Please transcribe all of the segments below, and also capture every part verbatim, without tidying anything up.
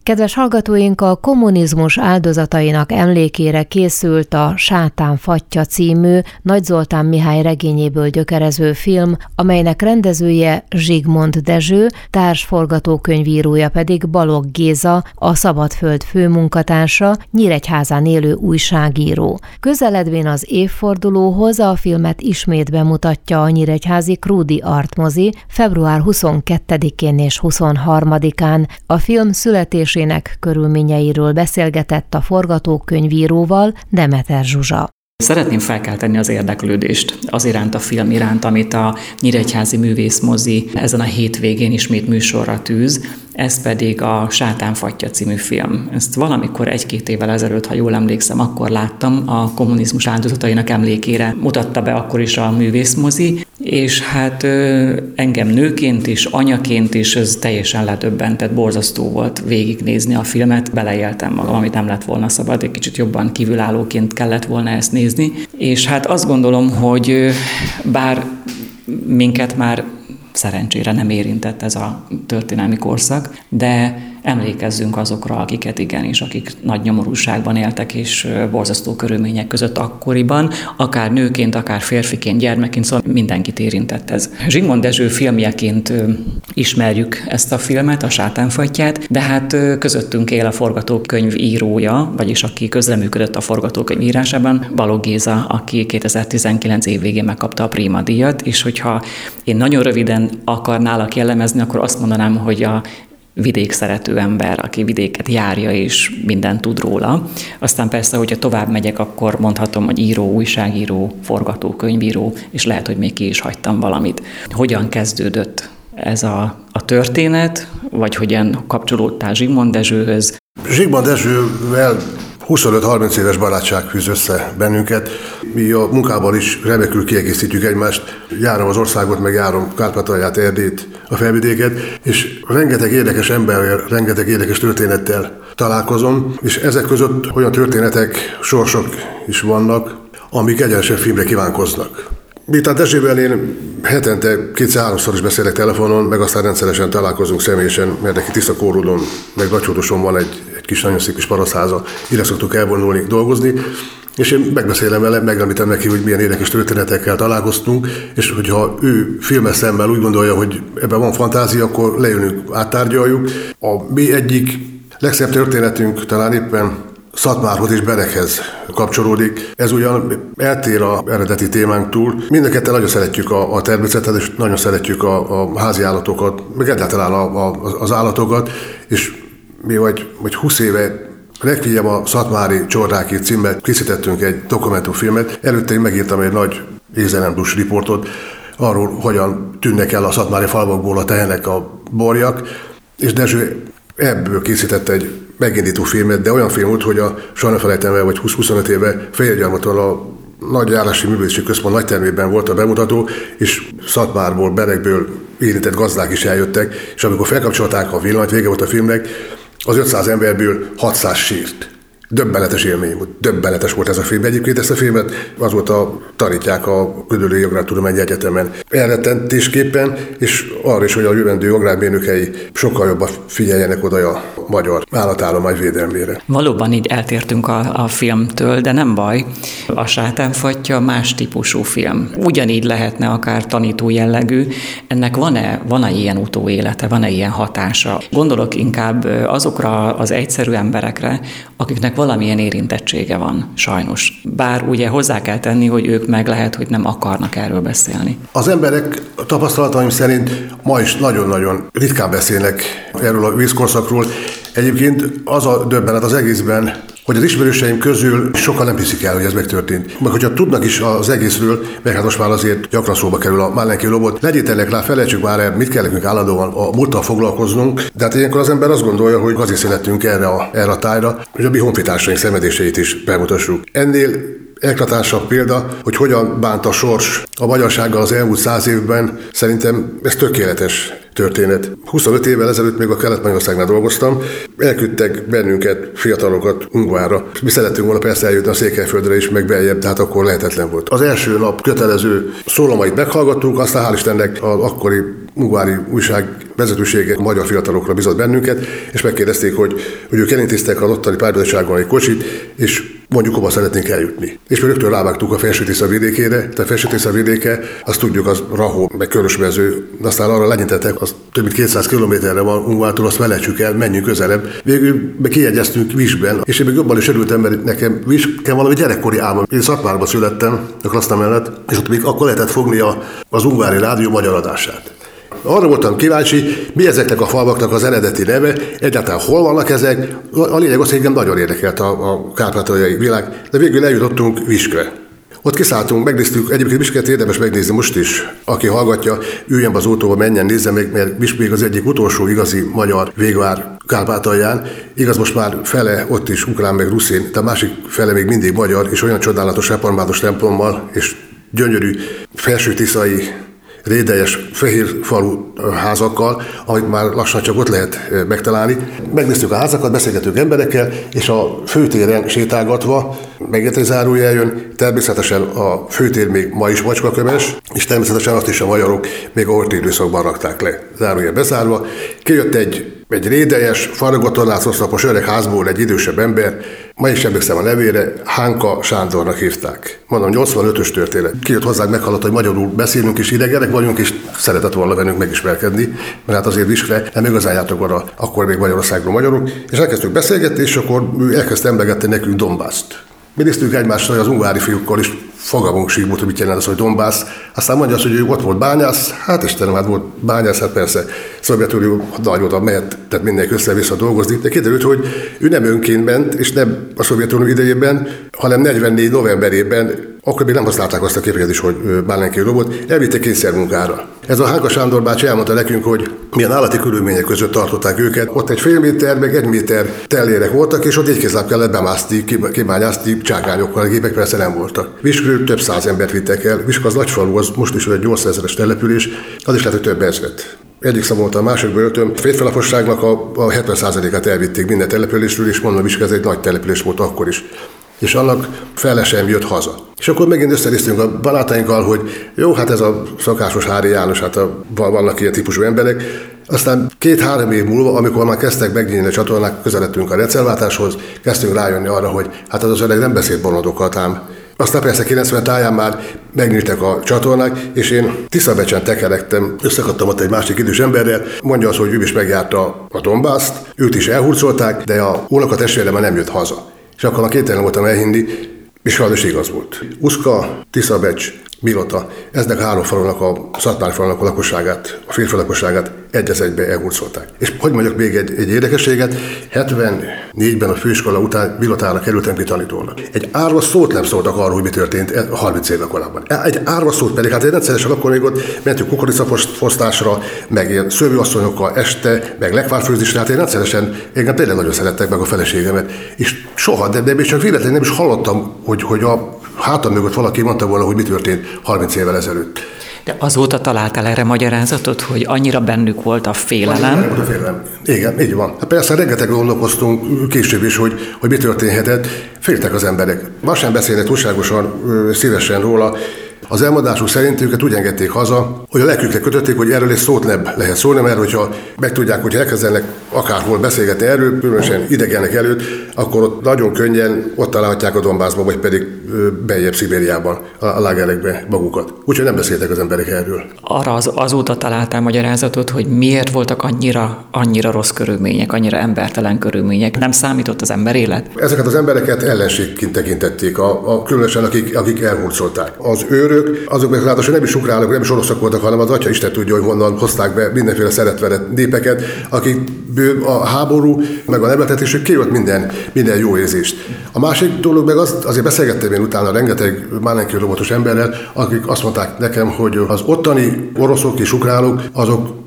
Kedves hallgatóink, a kommunizmus áldozatainak emlékére készült a Sátán fatja című Nagy Zoltán Mihály regényéből gyökerező film, amelynek rendezője Zsigmond Dezső, társforgatókönyvírója pedig Balogh Géza, a Szabadföld főmunkatársa, Nyíregyházán élő újságíró. Közeledvén az évfordulóhoz a filmet ismét bemutatja a nyíregyházi Krúdi Artmozi február huszonkettedikén és huszonharmadikán. A film születésének körülményeiről beszélgetett a forgatókönyvíróval Demeter Zsuzsa. Szeretném felkelteni az érdeklődést az iránt, a film iránt, amit a Nyíregyházi Művészmozi ezen a hétvégén ismét műsorra tűz, ez pedig a Sátán fatja című film. Ezt valamikor egy-két évvel ezelőtt, ha jól emlékszem, akkor láttam, a kommunizmus áldozatainak emlékére mutatta be akkor is a Művészmozi, és hát ö, engem nőként is, anyaként is ez teljesen ledöbbentett, borzasztó volt végignézni a filmet, beleéltem magam, amit nem lett volna szabad, egy kicsit jobban kívülállóként kellett volna ezt nézni, és hát azt gondolom, hogy bár minket már szerencsére nem érintett ez a történelmi korszak, de emlékezzünk azokra, akiket igenis, akik nagy nyomorúságban éltek és borzasztó körülmények között akkoriban, akár nőként, akár férfiként, gyermekként, szóval mindenkit érintett ez. Zsigmond Dezső filmjeként ismerjük ezt a filmet, a Sátán fatját, de hát közöttünk él a forgatókönyv írója, vagyis aki közreműködött a forgatókönyv írásában, Balogh Géza, aki kétezer-tizenkilenc év végén megkapta a Prima díjat, és hogyha én nagyon röviden akarnálak jellemezni, akkor azt mondanám, hogy a vidék szerető ember, aki vidéket járja és mindent tud róla. Aztán persze, hogyha tovább megyek, akkor mondhatom, hogy író, újságíró, forgatókönyvíró, és lehet, hogy még ki is hagytam valamit. Hogyan kezdődött ez a, a történet, vagy hogyan kapcsolódtál Zsigmond Dezsőhöz? Zsigmond Dezsővel huszonöt-harminc éves barátság fűz össze bennünket. Mi a munkában is remekül kiegészítjük egymást. Járom az országot, meg járom Kárpátalját, Erdélyt, a felvidéket, és rengeteg érdekes emberrel, rengeteg érdekes történettel találkozom, és ezek között olyan történetek, sorsok is vannak, amik egyenesen filmre kívánkoznak. Miután Dezsővel én hetente kétszer-háromszor is beszélek telefonon, meg aztán rendszeresen találkozunk személyesen, mert neki Tiszakóródon, meg Nagyhódoson van egy, egy kis nagyon szép kis parasztháza, ide szoktuk elvonulni, dolgozni, és én megbeszélem vele, megemlítem neki, hogy milyen érdekes történetekkel találkoztunk, és hogyha ő filmes szemmel úgy gondolja, hogy ebben van fantázia, akkor leülünk, áttárgyaljuk. A mi egyik legszebb történetünk talán éppen Szatmárhoz és Berekhez kapcsolódik. Ez ugyan eltér az eredeti témánktól. Mindenketten nagyon szeretjük a, a természetet, és nagyon szeretjük a, a házi állatokat, meg egyáltalán a, a, az állatokat, és mi vagy, vagy húsz éve Requiem a Szatmári Csordákért címmel készítettünk egy dokumentumfilmet. Előtte én megírtam egy nagy érzelemdús riportot arról, hogyan tűnnek el a szatmári falvakból a tehenek, a borjak, és Dezső ebből készített egy megindító filmet, de olyan film volt, hogy a soha ne felejtem el, vagy húsz-huszonöt éve Fehérgyarmaton a Nagy Járási Művészeti Központ nagytermében volt a bemutató, és Szatmárból, Berekből érintett gazdák is eljöttek, és amikor felkapcsolták a villanyt, vége volt a filmnek, az ötszáz emberből hatszáz sírt. Döbbenetes élmény volt, döbbenetes volt ez a film. Egyébként ezt a filmet azóta tanítják a Gödöllői Agrártudományi Egyetemen elrettentésképpen, és arra is, hogy a jövendő agrármérnökei sokkal jobban figyeljenek oda a magyar állatállomány védelmére. Valóban így eltértünk a, a filmtől, de nem baj. A Sátán fatja más típusú film. Ugyanígy lehetne akár tanító jellegű. Ennek van-e, van-e ilyen utóélete, van-e ilyen hatása? Gondolok inkább azokra az egyszerű emberekre, akiknek valamilyen érintettsége van, sajnos. Bár ugye hozzá kell tenni, hogy ők meg lehet, hogy nem akarnak erről beszélni. Az emberek tapasztalataim szerint ma is nagyon-nagyon ritkán beszélnek erről a vízkorszakról. Egyébként az a döbbenet az egészben, hogy az ismerőseim közül sokan nem hiszik el, hogy ez megtörtént. Meg hogyha tudnak is az egészről, meg hát most már azért gyakran szóba kerül a Málenki Lobot, legyételnek rá, felejtsük már el, mit kell nekünk állandóan a múlttal foglalkoznunk, de hát ilyenkor az ember azt gondolja, hogy azért születtünk erre a, erre a tájra, hogy a mi honfitársaink szenvedéseit is bemutassuk. Ennél legeklatásabb példa, hogy hogyan bánt a sors a magyarsággal az elmúlt száz évben. Szerintem ez tökéletes történet. huszonöt évvel ezelőtt még a Kelet-Magyarországnál dolgoztam, elküldtek bennünket, fiatalokat Ungvárra. Mi szerettünk volna persze eljutni a Székelyföldre is, meg beljebb, de hát akkor lehetetlen volt. Az első nap kötelező szólamait meghallgattunk, aztán hál' Istennek az akkori ungvári újság vezetősége a magyar fiatalokra bizott bennünket, és megkérdezték, hogy, hogy ők elintéztek az ottani párbizottságon egy kocsit, és mondjuk hova szeretnénk eljutni. És mi rögtön rávágtuk a Felső-Tisza vidékére, tehát Felső-Tisza vidéke, azt tudjuk, az Rahó, meg Körösmező, aztán arra lenyintettek, az több mint kétszáz kilométerre van Ungvártól, azt felejtsük el, menjünk közelebb. Végül meg kiegyeztünk Visben, és én még jobban is örültem, mert nekem Visk valami gyerekkori álmom. Én Szatmárban születtem, a Kraszna mellett, és ott még akkor lehetett fogni a, az ungvári rádió magyar adását. Arra voltam kíváncsi, mi ezeknek a falvaknak az eredeti neve, egyáltalán hol vannak ezek. A lényeg az, hogy engem nagyon érdekelt a, a kárpátaljai világ, de végül eljutottunk Viskre. Ott kiszálltunk, megnéztük, egyébként Visket érdemes megnézni most is. Aki hallgatja, üljen be az autóba, menjen, nézze meg, mert Visk még az egyik utolsó igazi magyar végvár Kárpátalján. Igaz, most már fele ott is ukrán meg ruszin, de a másik fele még mindig magyar, és olyan csodálatos református templommal, és gyönyörű felső-tiszai rédeljes fehér falu házakkal, amit már lassan csak ott lehet megtalálni. Megnéztük a házakat, beszélgetünk emberekkel, és a főtéren sétálgatva, megint egy zárójel jön, természetesen a főtér még ma is macskaköves, és természetesen azt is a magyarok még a horthy időszakban rakták le, zárójel bezárva. Kijött egy Egy rédeljes, faragott ornácoszlapos öreg házból egy idősebb ember, ma is emlékszem a nevére, Hánka Sándornak hívták. Mondom, nyolcvanötös történet. Kijött hozzánk, meghallotta, hogy magyarul beszélünk, és idegenek vagyunk, és szeretett volna velünk megismerkedni, mert hát azért Viskre nem igazán jártak arra, akkor még Magyarországról magyarok, és elkezdtük beszélgetni, és akkor ő elkezdte emlegetni nekünk Donbaszt. Mi néztünk egymást, hogy az ungvári fiúkkal is fogalmunk sík volt, hogy mit jelent az, hogy Donbass. Aztán mondja azt, hogy ő ott volt bányász, hát Istenem, hát volt bányász, hát persze Szovjetunió nagy oda mehet, tehát mindenki össze-vissza dolgozni. De kiderült, hogy ő nem önként ment, és nem a Szovjetunió idejében, hanem negyvennégy novemberében, akkor még nem használták azt a kifejezést, hogy Bálinkai robot, elvitték kényszermunkára. Ez a Hánka Sándor bácsi elmondta nekünk, hogy milyen állati körülmények között tartották őket. Ott egy fél méter, meg egy méter tellérek voltak, és ott egy kézláb kellett bemászni, kibányászni csákányokkal, a gépek persze nem voltak. Viskről több száz embert vittek el. Visk az nagy falu, az most is egy nyolcszázeres település, az is lehet, hogy több ezret. Egyik számolta a másikba öltöm. A férfilaposságnak a, a hetven százalékát elvitték minden településről, és mondom, Visk ez egy nagy település volt akkor is. És annak fele sem jött haza. És akkor megint összenéztünk a barátainkkal, hogy jó, hát ez a szokásos Hári János, hát a, vannak ilyen típusú emberek. Aztán két-három év múlva, amikor már kezdtek megnyílni a csatornák, közeledtünk a rendszerváltáshoz, kezdtünk rájönni arra, hogy hát az az öreg nem beszélt bolondokat ám. Aztán persze kilencven táján már megnyíltak a csatornák, és én Tiszabecsen tekerektem, összekaptam ott egy másik idős emberrel, mondja az, hogy ő is megjárta a Donbaszt, őt is elhurcolták, de a unokatestvére már nem jött haza. És akkor a kételen voltam elhinni, és sajnos igaz volt. Uszka, Tiszabecs, Milota, eznek a három falunak, a Szatmári falunak a lakosságát, a férfi lakosságát egy az egybe elhurcolták. És hogy mondjak még egy, egy érdekességet, hetvennégyben a főiskola után Milotára kerültem ki tanítónak. Egy árva szót nem szóltak arról, hogy mi történt harminc évvel korábban. Egy árva szót pedig, hát rendszeresen akkor még ott mentünk kukoricafosztásra, meg ilyen szőlőasszonyokkal este, meg lekvárfőzésre, hát én rendszeresen, engem tényleg nagyon szerettek meg a feleségemet. És soha, de, de még csak véletlenül nem is hallottam, hogy, hogy a hátam mögött valaki mondta volna, hogy mi történt harminc évvel ezelőtt. De azóta találtál erre magyarázatot, hogy annyira bennük volt a félelem? Annyira volt a félelem. Igen, így van. Hát persze rengeteg gondolkoztunk később is, hogy, hogy mi történhetett. Féltek az emberek. Ma sem beszélnek túlságosan szívesen róla. Az elmondásuk szerint őket úgy engedték haza, hogy a lelkükre kötötték, hogy erről egy szót nem lehet szólni, mert hogyha megtudják, hogy elkezdenek akárhol beszélgetni erről, különösen idegenek előtt, akkor ott nagyon könnyen ott találhatják a Donbassban, vagy pedig beljebb Szibériában, a lágerekbe magukat. Úgyhogy nem beszéltek az emberek erről. Arra az, azóta találtál magyarázatot, hogy miért voltak annyira, annyira rossz körülmények, annyira embertelen körülmények. Nem számított az ember élet? Ezeket az embereket ellenségként tekintették, a, a, különösen akik, akik elhurcolták. Az őrök, azok meg ráadásul nem is ukránok, nem is oroszok voltak, hanem az Atya Isten tudja, hogy honnan hozták be mindenféle szeretvelet népeket, akikből a háború, meg a nemletetés, kijött minden, minden jó érzést. A másik dolog meg az, azért beszélgettem én utána rengeteg Bálinkai robotos emberrel, akik azt mondták nekem, hogy az ottani oroszok és ukránok, azok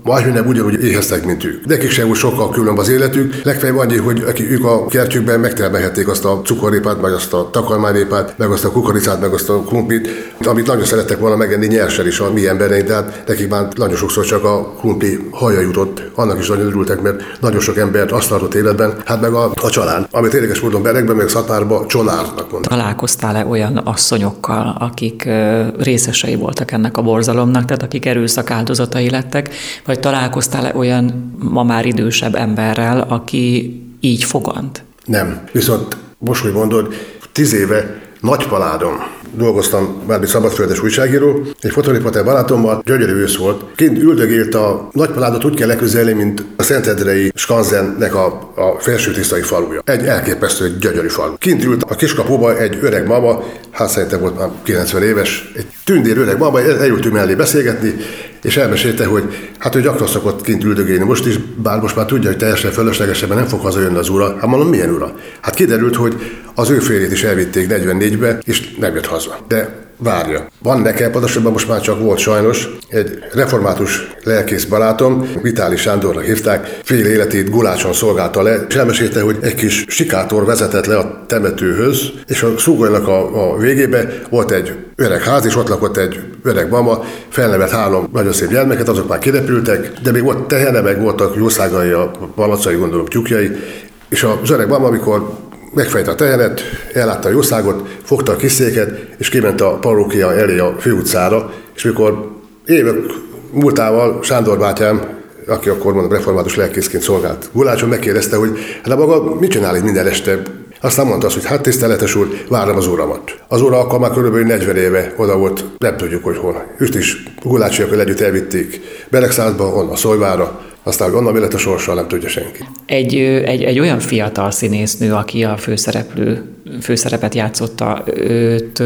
majdnem ugyanúgy éheztek, mint ők. Nekik sem úgy sokkal különb az életük, legfeljebb annyi, hogy akik ők a kertjükben megtermelhették azt a cukorrépát, meg azt a takarmányrépát, meg azt a kukoricát, meg azt a krumplit, amit nagyon szerettek volna megenni nyersen is a mi embereink, de hát nekik már nagyon sokszor csak a krumpli haja jutott. Annak is nagyon örültek, mert nagyon sok embert azt tartott életben, hát meg a, a család, amit érdekes módon Berekben, meg Szatmárban csonárnak mondták. Találkoztál-e olyan asszonyokkal, akik részesei voltak ennek a borzalomnak, tehát akik erőszak áldozatai lettek, vagy találkoztál-e olyan ma már idősebb emberrel, aki így fogant? Nem. Viszont most, hogy mondod, tíz éve Nagypaládon dolgoztam, mármint szabadföldes újságíró, egy fotoriporter barátommal, gyönyörű ősz volt. Kint üldögélt a Nagypaládot, úgy kell leközelni, mint a Szentendrei Skanzennek a, a felsőtisztai faluja. Egy elképesztő gyönyörű falu. Kint ült a kiskapuba egy öreg mama, hát szerintem volt már kilencven éves, egy tündér öreg mama, elültünk mellé beszélgetni, és elmesélte, hogy hát ő gyakran szokott kint üldögélni most is, bár most már tudja, hogy teljesen fölöslegesebben nem fog hazajönni az ura. Hát mondom, milyen ura? Hát kiderült, hogy az ő férjét is elvitték negyvennégybe, és nem jött haza. De várja. Van nekem, pontosabban most már csak volt sajnos, egy református lelkész barátom, Vitáli Sándornak hívták, fél életét Gulácson szolgálta le, és elmesélte, hogy egy kis sikátor vezetett le a temetőhöz, és a Szúgolynak a, a végébe volt egy öreg ház, és ott lakott egy öreg mama, felnevelt három nagyon szép gyermeket, azok már kirepültek, de még volt tehene, meg voltak jószágai, a malacai, gondolom, tyúkjai, és az öreg mama, amikor megfejte a tehenet, ellátta a jószágot, fogta a kis széket, és kiment a parókia elé a főutcára, és mikor évek múltával Sándor bátyám, aki akkor mondom református lelkészként szolgált Gulácson, megkérdezte, hogy hát maga mit csinál itt minden este? Aztán mondta azt, hogy hát tiszteletes úr, várom az uramat. Az ura akkor már körülbelül negyven éve oda volt, nem tudjuk, hogy hol. Őt is gulácsiakkal együtt elvitték Beregszázba, onnan Szolyvára, aztán, hogy onnan mi lett a sorsa, nem tudja senki. Egy, egy, egy olyan fiatal színésznő, aki a főszereplő, főszerepet játszotta, őt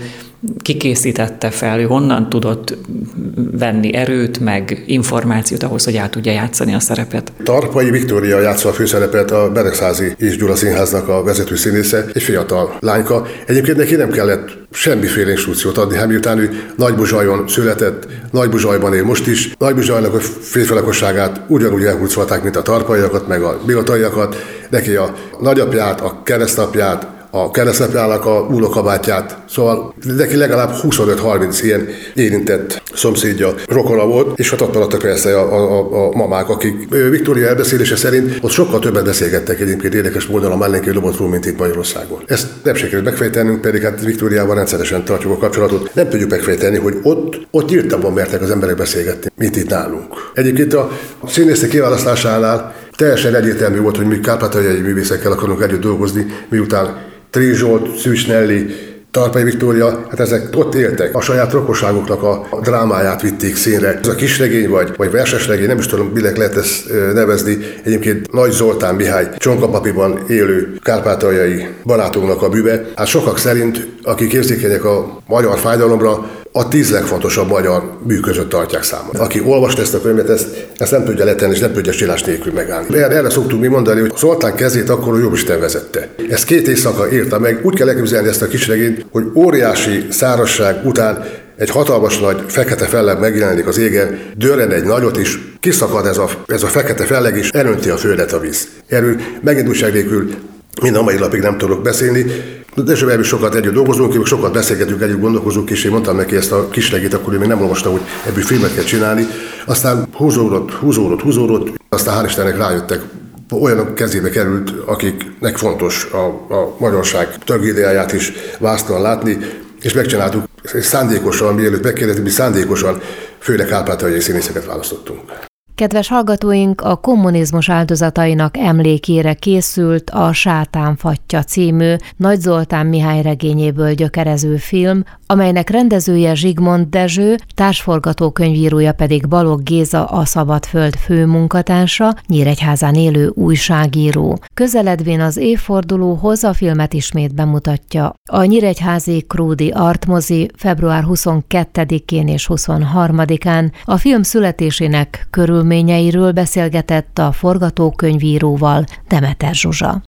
kikészítette fel, ő honnan tudott venni erőt, meg információt ahhoz, hogy át tudja játszani a szerepet? Tarpai Viktória játsza a főszerepet, a Beregszázi és Gyula Színháznak a vezető színésze, egy fiatal lányka. Egyébként neki nem kellett semmiféle instrukciót adni, hát miután ő Nagybuzsajon született, Nagybuzsajban él most is. Nagybuzsajnak a férfi lakosságát ugyanúgy elhurcolták, mint a tarpaiakat, meg a bilataiakat. Neki a nagyapját, a keresztapját, a keresztapjának a unokabátyját, szóval neki legalább huszonöt-harminc ilyen érintett szomszédja, rokona volt, és ott maradtak persze a, a, a mamák, akik Viktória elbeszélése szerint ott sokkal többet beszélgettek egyébként érdekes módon a Melléki Lobotról, mint itt Magyarországon. Ezt nem sikerült megfejtenünk, pedig hát Viktóriával rendszeresen tartjuk a kapcsolatot. Nem tudjuk megfejteni, hogy ott, ott írtabban mertek az emberek beszélgetni, mint itt nálunk. Egyébként a színészek kiválasztásánál teljesen egyértelmű volt, hogy mi kárpátaljai művészekkel akarunk együtt dolgozni, miután Tréz Zsolt, Szűcs Nelly, Tarpai Viktória, hát ezek ott éltek. A saját rokonságuknak a drámáját vitték színre. Ez a kisregény vagy, vagy versesregény, nem is tudom, minek lehet ezt nevezni. Egyébként Nagy Zoltán Mihály Csonkapapiban élő kárpátaljai barátunknak a műve. Hát sokak szerint, akik érzékenyek a magyar fájdalomra, a tíz legfontosabb magyar mű között tartják számon. Aki olvast ezt a könyvet, ezt, ezt nem tudja letenni, és nem tudja csilás nélkül megállni. Erre, erre szoktuk mi mondani, hogy Zoltán kezét akkor a Jóisten vezette. Ezt két éjszaka írta meg. Úgy kell elképzelni ezt a kisregényt, hogy óriási szárazság után egy hatalmas nagy fekete felleg megjelenik az égen, dörren egy nagyot is, kiszakad ez a, ez a fekete felleg is, elönti a földet a víz. Erről megint újság nélkül mind a mai napig nem tudok beszélni, de ebből sokat együtt dolgozunk, sokat beszélgetünk, együtt gondolkozunk, és én mondtam neki ezt a kislegét, akkor ő még nem olvasta, hogy ebből filmet kell csinálni. Aztán húzódott, húzódott, húzódott, aztán hál' Istennek rájöttek, olyanok kezébe került, akiknek fontos a, a magyarság tragédiáját is vásztalan látni, és megcsináltuk, és szándékosan, mielőtt megkérdezni, mi szándékosan, főleg kárpátaljai színészeket választottunk. Kedves hallgatóink, a kommunizmus áldozatainak emlékére készült a Sátánfatja című Nagy Zoltán Mihály regényéből gyökerező film, amelynek rendezője Zsigmond Dezső, társforgatókönyvírója pedig Balogh Géza, a Szabadföld főmunkatársa, Nyíregyházán élő újságíró. Közeledvén az évfordulóhoz a filmet ismét bemutatja a nyíregyházi Krúdi Artmozi február huszonkettedikén és huszonharmadikán. A film születésének körülményeiről beszélgetett a forgatókönyvíróval Demeter Zsuzsa.